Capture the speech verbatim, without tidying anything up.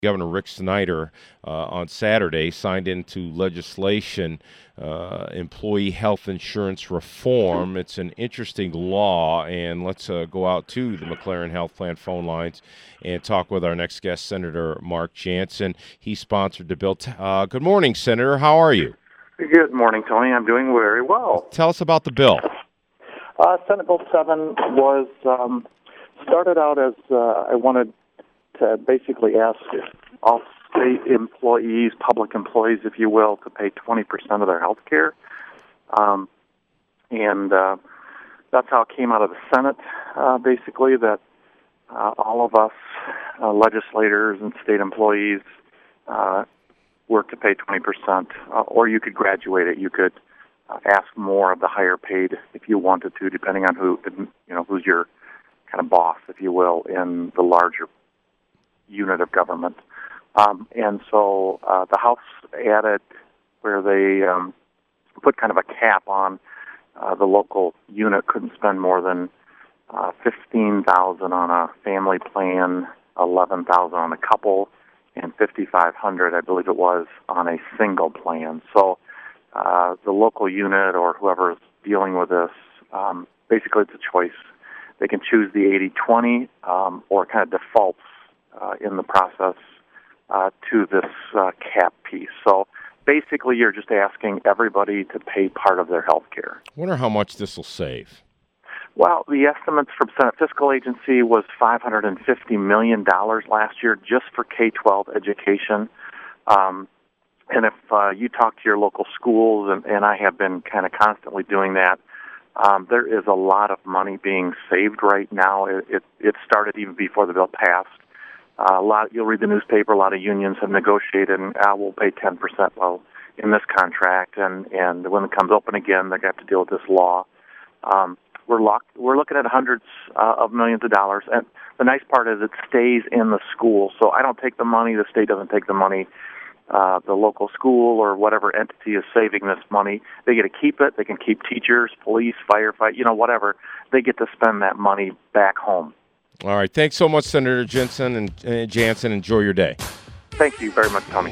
Governor Rick Snyder uh, on Saturday signed into legislation uh, employee health insurance reform. It's an interesting law, and let's uh, go out to the McLaren Health Plan phone lines and talk with our next guest, Senator Mark Jansen. He sponsored the bill. Uh, good morning, Senator. How are you? Good morning, Tony. I'm doing very well. Tell us about the bill. Uh, Senate Bill seven was um, started out as uh, I wanted to basically ask all state employees, public employees, if you will, to pay twenty percent of their health care. Um, and uh, that's how it came out of the Senate, uh, basically, that uh, all of us, uh, legislators and state employees, uh, were to pay twenty percent, uh, or you could graduate it. You could uh, ask more of the higher paid if you wanted to, depending on who, you know, who's your kind of boss, if you will, in the larger unit of government. Um, and so uh, the House added where they um, put kind of a cap on uh, the local unit couldn't spend more than uh, fifteen thousand dollars on a family plan, eleven thousand dollars on a couple, and fifty-five hundred dollars, I believe it was, on a single plan. So uh, the local unit or whoever is dealing with this, um, basically it's a choice. They can choose the eighty twenty um, or it kind of defaults Uh, in the process uh, to this uh, cap piece. So basically you're just asking everybody to pay part of their health care. I wonder how much this will save. Well, the estimates from Senate Fiscal Agency was five hundred fifty million dollars last year just for K twelve education. Um, and if uh, you talk to your local schools, and, and I have been kind of constantly doing that, um, there is a lot of money being saved right now. It, it, it started even before the bill passed. Uh, a lot. You'll read the newspaper. A lot of unions have negotiated, and uh, we'll pay ten percent. Well, in this contract, and and when it comes open again, they're going to have to deal with this law. Um, we're locked. We're looking at hundreds uh, of millions of dollars, and the nice part is it stays in the school. So I don't take the money. The state doesn't take the money. Uh, the local school or whatever entity is saving this money, they get to keep it. They can keep teachers, police, firefight, you know, whatever. They get to spend that money back home. All right. Thanks so much, Senator Jansen, and uh, Jansen. Enjoy your day. Thank you very much, Tony.